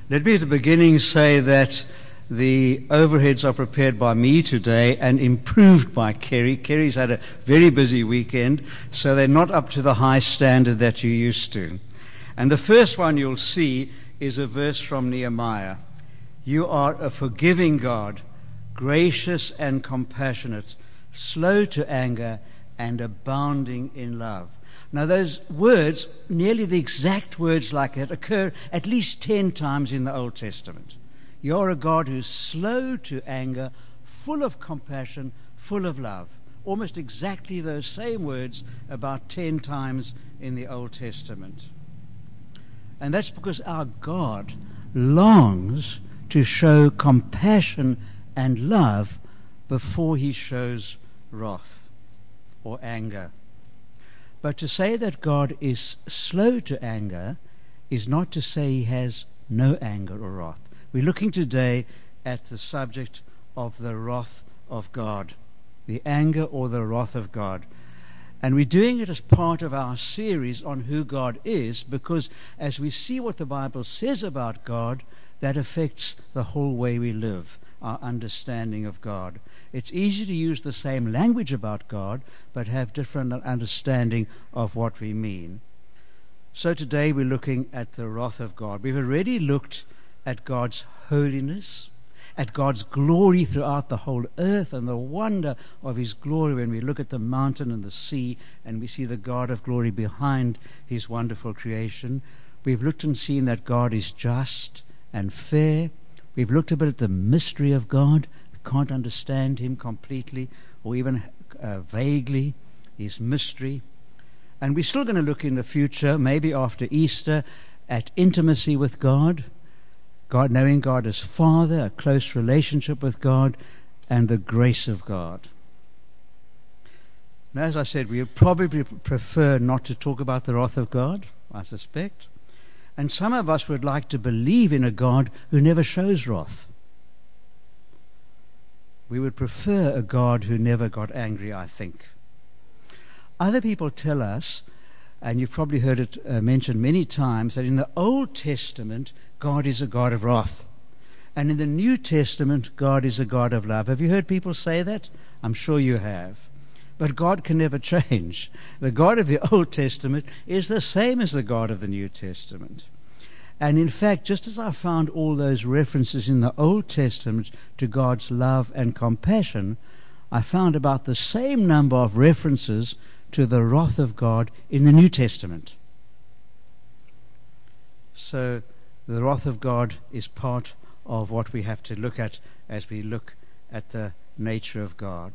Let me at the beginning say that the overheads are prepared by me today and improved by Kerry. Kerry's had a very busy weekend, so they're not up to the high standard that you're used to. And the first one you'll see is a verse from Nehemiah. You are a forgiving God, gracious and compassionate, slow to anger and abounding in love. Now those words, nearly the exact words like that, occur at least 10 times in the Old Testament. You're a God who's slow to anger, full of compassion, full of love. Almost exactly those same words about 10 times in the Old Testament. And that's because our God longs to show compassion and love before he shows wrath or anger. But to say that God is slow to anger is not to say he has no anger or wrath. We're looking today at the subject of the wrath of God, the anger or the wrath of God. And we're doing it as part of our series on who God is, because as we see what the Bible says about God, that affects the whole way we live, our understanding of God. It's easy to use the same language about God, but have different understanding of what we mean. So today we're looking at the wrath of God. We've already looked at God's holiness, at God's glory throughout the whole earth, and the wonder of his glory when we look at the mountain and the sea, and we see the God of glory behind his wonderful creation. We've looked and seen that God is just and fair. We've looked a bit at the mystery of God. We can't understand him completely or even vaguely, his mystery. And we're still going to look in the future, maybe after Easter, at intimacy with God, knowing God as Father, a close relationship with God, and the grace of God. Now, as I said, we would probably prefer not to talk about the wrath of God, I suspect. And some of us would like to believe in a God who never shows wrath. We would prefer a God who never got angry, I think. Other people tell us, and you've probably heard it mentioned many times, that in the Old Testament, God is a God of wrath. And in the New Testament, God is a God of love. Have you heard people say that? I'm sure you have. But God can never change. The God of the Old Testament is the same as the God of the New Testament. And in fact, just as I found all those references in the Old Testament to God's love and compassion, I found about the same number of references to the wrath of God in the New Testament. So the wrath of God is part of what we have to look at as we look at the nature of God.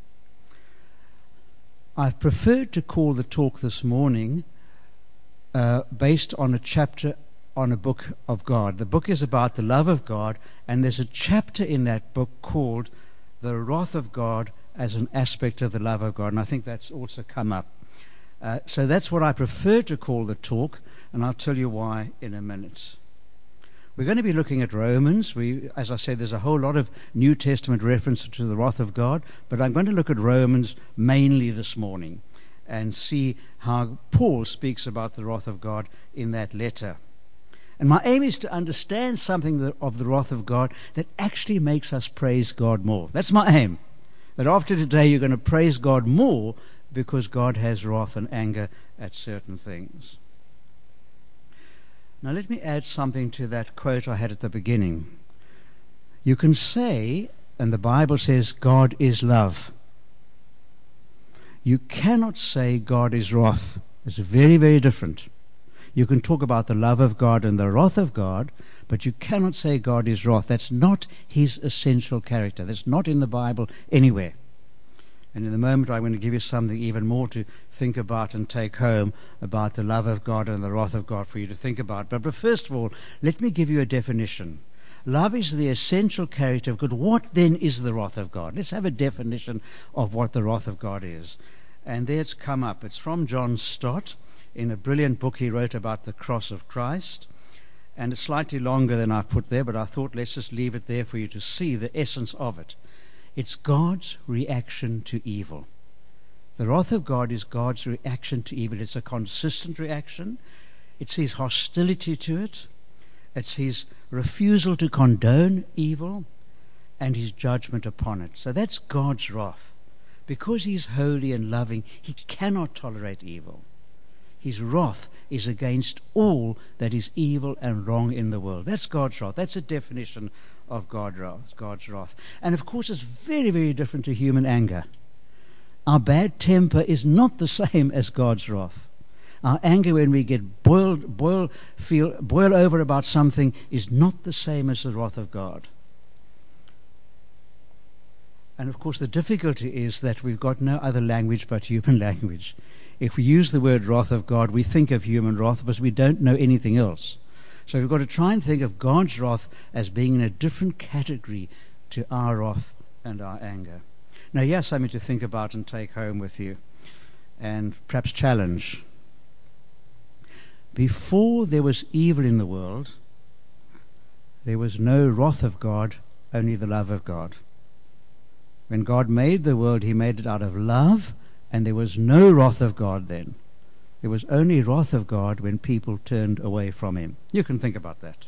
I've preferred to call the talk this morning based on a chapter on a book of God. The book is about the love of God, and there's a chapter in that book called The Wrath of God as an Aspect of the Love of God, and I think that's also come up. So that's what I prefer to call the talk, and I'll tell you why in a minute. We're going to be looking at Romans. As I said, there's a whole lot of New Testament reference to the wrath of God, but I'm going to look at Romans mainly this morning and see how Paul speaks about the wrath of God in that letter. And my aim is to understand something of the wrath of God that actually makes us praise God more. That's my aim. That after today you're going to praise God more because God has wrath and anger at certain things. Now let me add something to that quote I had at the beginning. You can say, and the Bible says, God is love. You cannot say God is wrath. It's very, very different. You can talk about the love of God and the wrath of God, but you cannot say God is wrath. That's not his essential character. That's not in the Bible anywhere. And in a moment I'm going to give you something even more to think about and take home about the love of God and the wrath of God for you to think about. But first of all, let me give you a definition. Love is the essential character of God. What then is the wrath of God? Let's have a definition of what the wrath of God is. And there it's come up. It's from John Stott in a brilliant book he wrote about the cross of Christ. And it's slightly longer than I've put there, but I thought let's just leave it there for you to see the essence of it. It's God's reaction to evil. The wrath of God is God's reaction to evil. It's a consistent reaction. It sees hostility to it. It's his refusal to condone evil and his judgment upon it. So that's God's wrath. Because he's holy and loving, he cannot tolerate evil. His wrath is against all that is evil and wrong in the world. That's God's wrath. That's a definition of God's wrath. And of course, it's very, very different to human anger. Our bad temper is not the same as God's wrath. Our anger when we get boil over about something is not the same as the wrath of God. And of course the difficulty is that we've got no other language but human language. If we use the word wrath of God, we think of human wrath because we don't know anything else. So we've got to try and think of God's wrath as being in a different category to our wrath and our anger. Now here's something to think about and take home with you, and perhaps challenge. Before there was evil in the world, there was no wrath of God, only the love of God. When God made the world, he made it out of love, and there was no wrath of God then. There was only wrath of God when people turned away from him. You can think about that.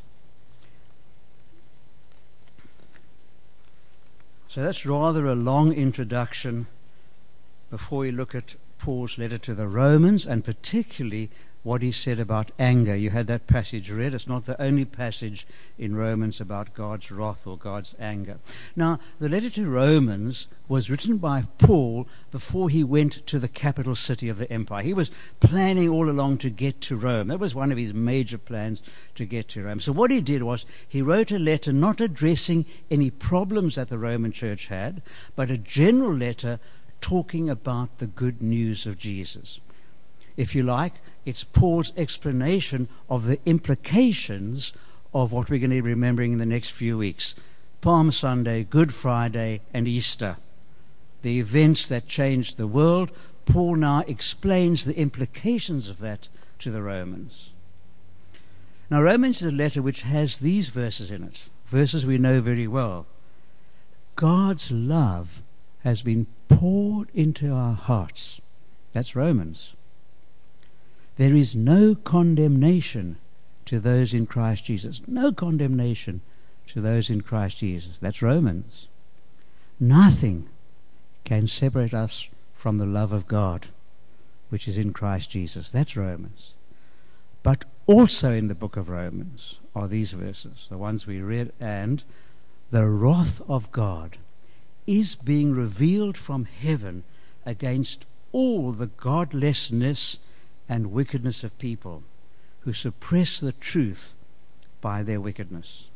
So that's rather a long introduction before we look at Paul's letter to the Romans, and particularly what he said about anger. You had that passage read. It's not the only passage in Romans about God's wrath or God's anger. Now, the letter to Romans was written by Paul before he went to the capital city of the empire. He was planning all along to get to Rome. That was one of his major plans, to get to Rome. So what he did was he wrote a letter not addressing any problems that the Roman church had, but a general letter talking about the good news of Jesus. If you like, it's Paul's explanation of the implications of what we're going to be remembering in the next few weeks. Palm Sunday, Good Friday, and Easter. The events that changed the world. Paul now explains the implications of that to the Romans. Now, Romans is a letter which has these verses in it, verses we know very well. God's love has been poured into our hearts. That's Romans. There is no condemnation to those in Christ Jesus. No condemnation to those in Christ Jesus. That's Romans. Nothing can separate us from the love of God, which is in Christ Jesus. That's Romans. But also in the book of Romans are these verses, the ones we read, and the wrath of God is being revealed from heaven against all the godlessness and wickedness of people who suppress the truth by their wickedness.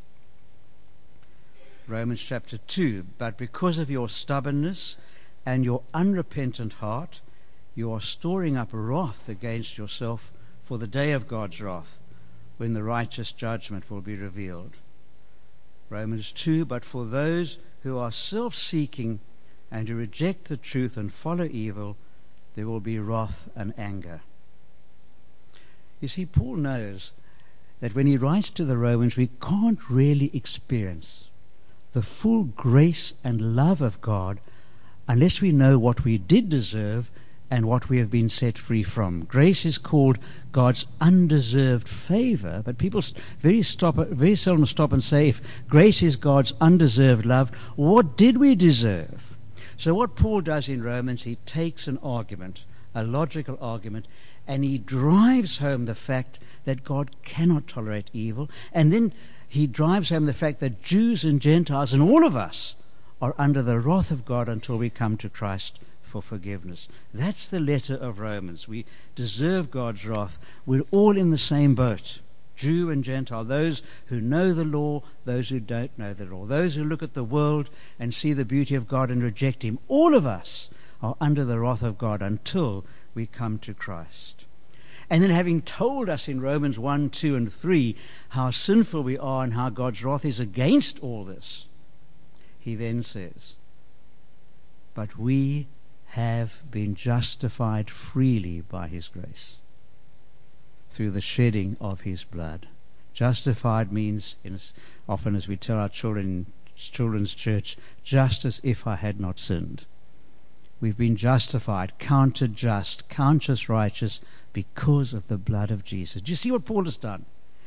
Romans chapter 2, but because of your stubbornness and your unrepentant heart, you are storing up wrath against yourself for the day of God's wrath, when the righteous judgment will be revealed. Romans 2, but for those who are self-seeking and who reject the truth and follow evil, there will be wrath and anger. You see, Paul knows that when he writes to the Romans, we can't really experience the full grace and love of God unless we know what we did deserve and what we have been set free from. Grace is called God's undeserved favor, but people very seldom stop and say, if grace is God's undeserved love, what did we deserve? So what Paul does in Romans, he takes an argument, a logical argument, and he drives home the fact that God cannot tolerate evil. And then he drives home the fact that Jews and Gentiles and all of us are under the wrath of God until we come to Christ for forgiveness. That's the letter of Romans. We deserve God's wrath. We're all in the same boat, Jew and Gentile, those who know the law, those who don't know the law, those who look at the world and see the beauty of God and reject him. All of us are under the wrath of God until we come to Christ. And then, having told us in Romans 1, 2, and 3 how sinful we are and how God's wrath is against all this, he then says, but we have been justified freely by his grace through the shedding of his blood. Justified means, often as we tell our children in children's church, just as if I had not sinned. We've been justified, counted just, counted righteous because of the blood of Jesus. Do you see what Paul has done?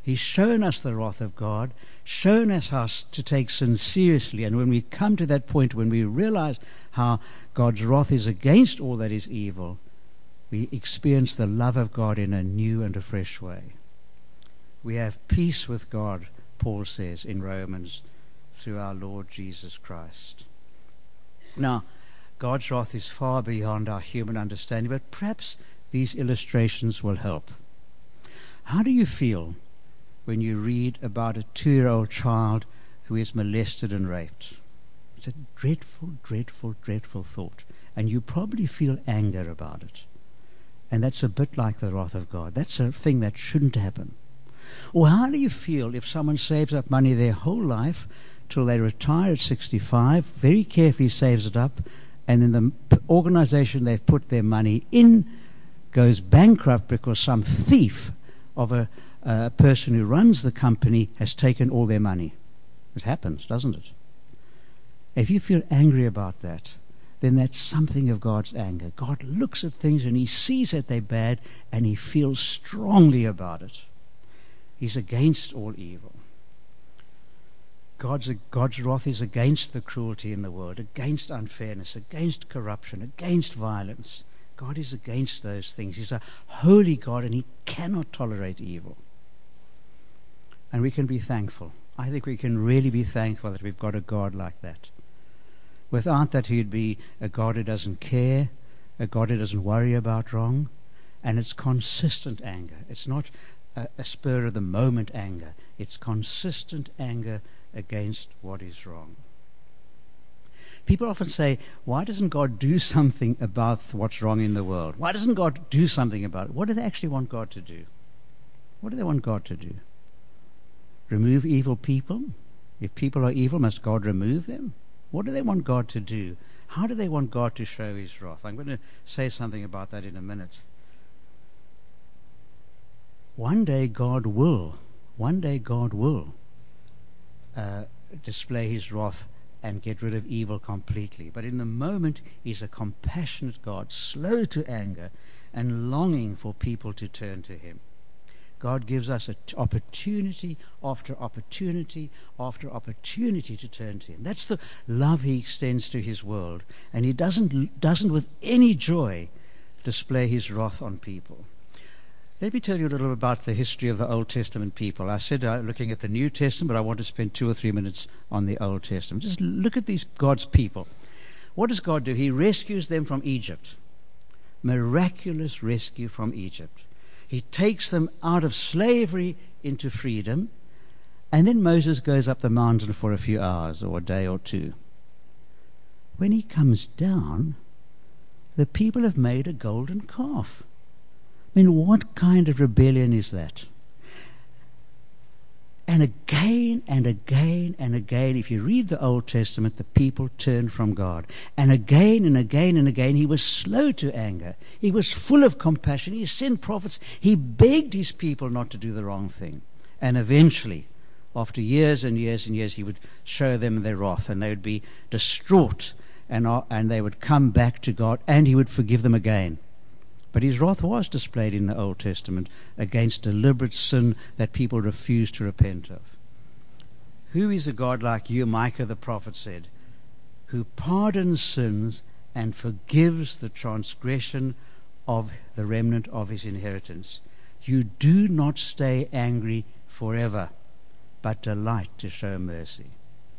He's shown us the wrath of God, shown us how to take sin seriously. And when we come to that point, when we realize how God's wrath is against all that is evil, we experience the love of God in a new and a fresh way. We have peace with God, Paul says in Romans, through our Lord Jesus Christ. Now, God's wrath is far beyond our human understanding, but perhaps these illustrations will help. How do you feel when you read about a 2-year-old child who is molested and raped? It's a dreadful, dreadful, dreadful thought. And you probably feel anger about it. And that's a bit like the wrath of God. That's a thing that shouldn't happen. Or how do you feel if someone saves up money their whole life till they retire at 65, very carefully saves it up, and then the organization they've put their money in goes bankrupt because some thief of a person who runs the company has taken all their money? It happens, doesn't it? If you feel angry about that, then that's something of God's anger. God looks at things and he sees that they're bad and he feels strongly about it. He's against all evil. God's wrath is against the cruelty in the world, against unfairness, against corruption, against violence. God is against those things. He's a holy God and he cannot tolerate evil. And we can be thankful. I think we can really be thankful that we've got a God like that. Without that, he'd be a God who doesn't care, a God who doesn't worry about wrong, and it's consistent anger. It's not a spur-of-the-moment anger. It's consistent anger against what is wrong. People often say, why doesn't God do something about what's wrong in the world? Why doesn't God do something about it? What do they actually want God to do? What do they want God to do? Remove evil people? If people are evil, must God remove them? What do they want God to do? How do they want God to show his wrath? I'm going to say something about that in a minute. One day God will display his wrath and get rid of evil completely. But in the moment, he's a compassionate God, slow to anger and longing for people to turn to him. God gives us an opportunity after opportunity after opportunity to turn to him. That's the love he extends to his world. And he doesn't with any joy display his wrath on people. Let me tell you a little about the history of the Old Testament people. I said looking at the New Testament, but I want to spend 2 or 3 minutes on the Old Testament. Just look at these God's people. What does God do? He rescues them from Egypt. Miraculous rescue from Egypt. He takes them out of slavery into freedom, and then Moses goes up the mountain for a few hours or a day or two. When he comes down, the people have made a golden calf. I mean, what kind of rebellion is that? And again and again and again, if you read the Old Testament, the people turned from God. And again and again and again, he was slow to anger. He was full of compassion. He sent prophets. He begged his people not to do the wrong thing. And eventually, after years and years and years, he would show them their wrath, and they would be distraught, and they would come back to God, and he would forgive them again. But his wrath was displayed in the Old Testament against deliberate sin that people refused to repent of. Who is a God like you, Micah the prophet said, who pardons sins and forgives the transgression of the remnant of his inheritance? You do not stay angry forever, but delight to show mercy.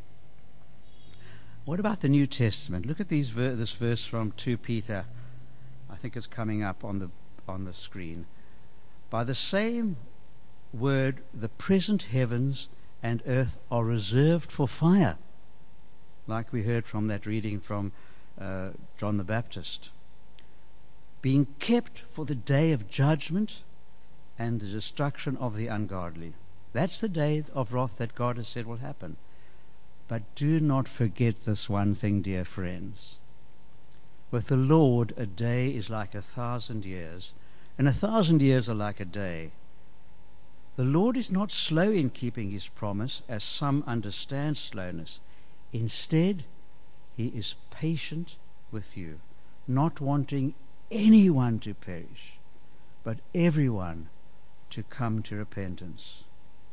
What about the New Testament? Look at this verse from 2 Peter. I think it's coming up on the screen. By the same word, the present heavens and earth are reserved for fire, like we heard from that reading from John the Baptist, being kept for the day of judgment and the destruction of the ungodly. That's the day of wrath that God has said will happen. But do not forget this one thing, dear friends. With the Lord, a day is like 1,000 years, and 1,000 years are like a day. The Lord is not slow in keeping his promise, as some understand slowness. Instead, he is patient with you, not wanting anyone to perish, but everyone to come to repentance.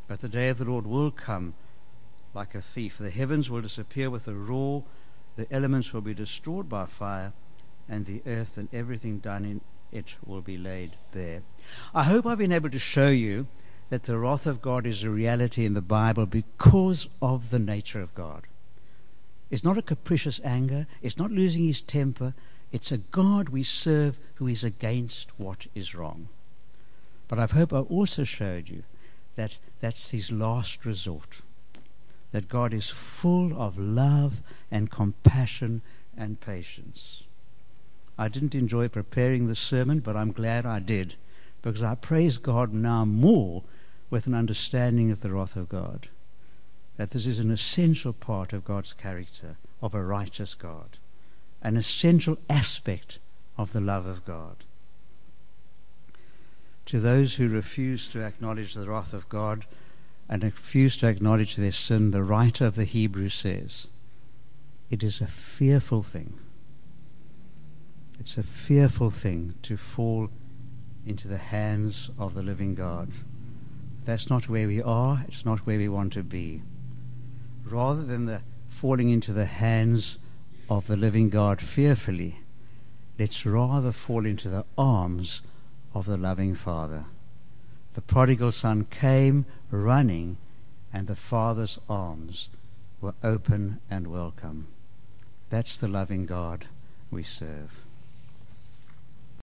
But the day of the Lord will come like a thief. The heavens will disappear with a roar, the elements will be destroyed by fire, and the earth and everything done in it will be laid bare. I hope I've been able to show you that the wrath of God is a reality in the Bible because of the nature of God. It's not a capricious anger. It's not losing his temper. It's a God we serve who is against what is wrong. But I hope I also showed you that that's his last resort, that God is full of love and compassion and patience. I didn't enjoy preparing the sermon, but I'm glad I did, because I praise God now more with an understanding of the wrath of God, that this is an essential part of God's character, of a righteous God, an essential aspect of the love of God. To those who refuse to acknowledge the wrath of God and refuse to acknowledge their sin, the writer of the Hebrews says, it is a fearful thing. It's a fearful thing to fall into the hands of the living God. That's not where we are. It's not where we want to be. Rather than the falling into the hands of the living God fearfully, let's rather fall into the arms of the loving Father. The prodigal son came running, and the Father's arms were open and welcome. That's the loving God we serve.